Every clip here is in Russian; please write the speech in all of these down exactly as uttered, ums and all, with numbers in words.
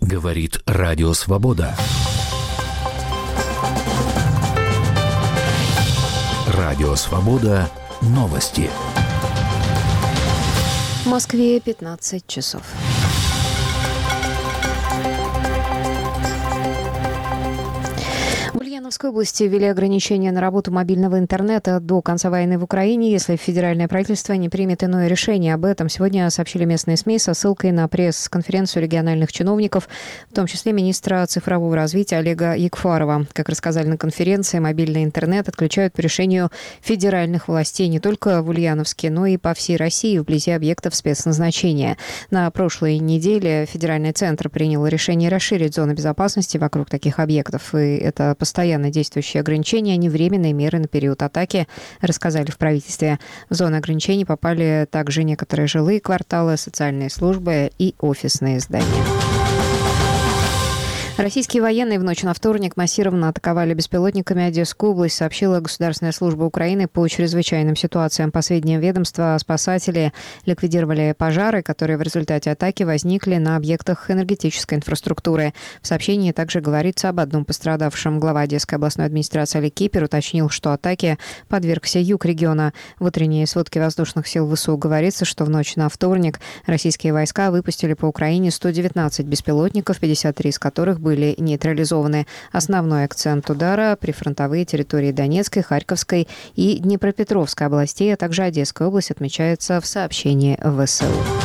Говорит Радио Свобода. Радио Свобода. Новости. В Москве пятнадцать часов. В Ульяновской области ввели ограничения на работу мобильного интернета до конца войны в Украине, если федеральное правительство не примет иное решение. Об этом сегодня сообщили местные СМИ со ссылкой на пресс-конференцию региональных чиновников, в том числе министра цифрового развития Олега Ягфарова. Как рассказали на конференции, мобильный интернет отключают по решению федеральных властей не только в Ульяновске, но и по всей России вблизи объектов спецназначения. На прошлой неделе федеральный центр принял решение расширить зоны безопасности вокруг таких объектов. И это постоянно действующие ограничения, а не временные меры на период атаки, рассказали в правительстве. В зону ограничений попали также некоторые жилые кварталы, социальные службы и офисные здания. Российские военные в ночь на вторник массированно атаковали беспилотниками Одесскую область, сообщила Государственная служба Украины по чрезвычайным ситуациям. По сведениям ведомства, спасатели ликвидировали пожары, которые в результате атаки возникли на объектах энергетической инфраструктуры. В сообщении также говорится об одном пострадавшем. Глава Одесской областной администрации Олег Кипер уточнил, что атаке подвергся юг региона. В утренней сводке воздушных сил ВСУ говорится, что в ночь на вторник российские войска выпустили по Украине сто девятнадцать беспилотников, пятьдесят три из которых были нейтрализованы. Основной акцент удара – прифронтовые территории Донецкой, Харьковской и Днепропетровской областей, а также Одесская область, отмечается в сообщении ВСУ.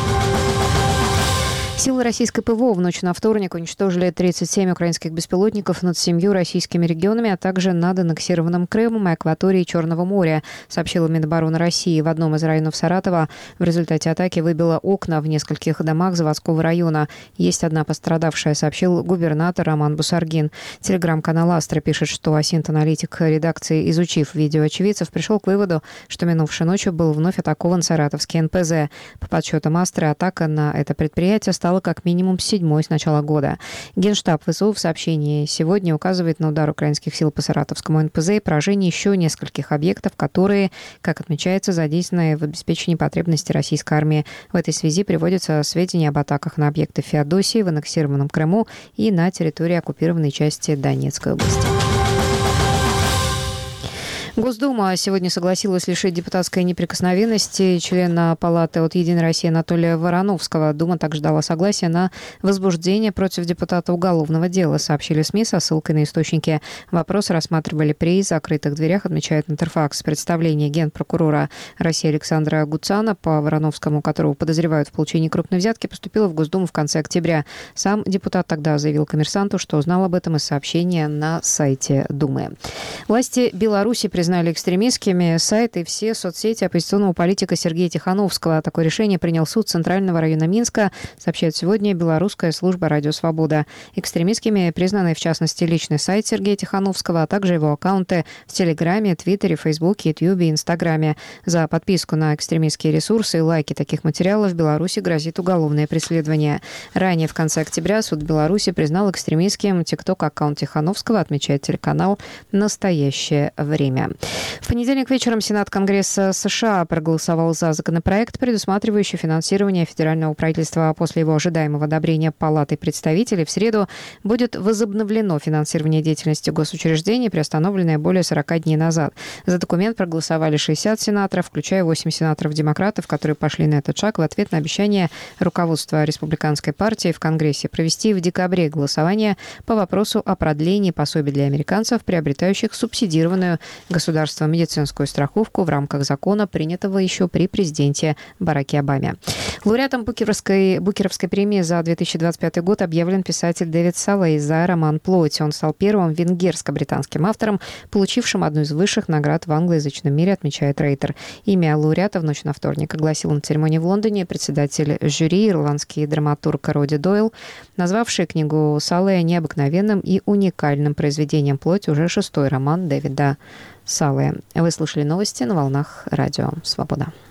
Силы российской ПВО в ночь на вторник уничтожили тридцать семь украинских беспилотников над семью российскими регионами, а также над аннексированным Крымом и акваторией Черного моря, сообщила Минобороны России. В одном из районов Саратова в результате атаки выбило окна в нескольких домах заводского района. Есть одна пострадавшая, сообщил губернатор Роман Бусаргин. Телеграм-канал «Астра» пишет, что осинт-аналитик редакции, изучив видео очевидцев, пришел к выводу, что минувшей ночью был вновь атакован саратовский эн пэ зэ. По подсчетам «Астры», атака на это предприятие стала как минимум седьмой с начала года. Генштаб ВСУ в сообщении сегодня указывает на удар украинских сил по саратовскому эн пэ зэ и поражение еще нескольких объектов, которые, как отмечается, задействованы в обеспечении потребностей российской армии. В этой связи приводятся сведения об атаках на объекты Феодосии в аннексированном Крыму и на территории оккупированной части Донецкой области. Госдума сегодня согласилась лишить депутатской неприкосновенности члена Палаты от «Единой России» Анатолия Вороновского. Дума также дала согласие на возбуждение против депутата уголовного дела, сообщили СМИ со ссылкой на источники. Вопрос рассматривали при закрытых дверях, отмечает Интерфакс. Представление генпрокурора России Александра Гуцана по Вороновскому, которого подозревают в получении крупной взятки, поступило в Госдуму в конце октября. Сам депутат тогда заявил «Коммерсанту», что узнал об этом из сообщения на сайте Думы. Власти Беларуси признали экстремистскими сайты и все соцсети оппозиционного политика Сергея Тихановского. Такое решение принял суд Центрального района Минска, сообщает сегодня белорусская служба «Радио Свобода». Экстремистскими признаны, в частности, личный сайт Сергея Тихановского, а также его аккаунты в Телеграме, Твиттере, Фейсбуке, Ютьюбе и Инстаграме. За подписку на экстремистские ресурсы и лайки таких материалов в Беларуси грозит уголовное преследование. Ранее, в конце октября, суд Беларуси признал экстремистским тикток-аккаунт Тихановского, отмечает телеканал «Настоящее время». В понедельник вечером Сенат Конгресса США проголосовал за законопроект, предусматривающий финансирование федерального правительства. После его ожидаемого одобрения Палатой представителей в среду будет возобновлено финансирование деятельности госучреждений, приостановленное более сорока дней назад. За документ проголосовали шестьдесят сенаторов, включая восемь сенаторов-демократов, которые пошли на этот шаг в ответ на обещание руководства Республиканской партии в Конгрессе провести в декабре голосование по вопросу о продлении пособий для американцев, приобретающих субсидированную государством медицинскую страховку в рамках закона, принятого еще при президенте Бараке Обаме. Лауреатом Букеровской, Букеровской премии за две тысячи двадцать пятый год объявлен писатель Дэвид Салей за роман «Плоть». Он стал первым венгерско-британским автором, получившим одну из высших наград в англоязычном мире, отмечает Рейтер. Имя лауреата в ночь на вторник огласил на церемонии в Лондоне председатель жюри, ирландский драматург Роди Дойл, назвавший книгу Салея необыкновенным и уникальным произведением. «Плоть» уже шестой роман Дэвида Салея. Вы слушали новости на волнах Радио Свобода.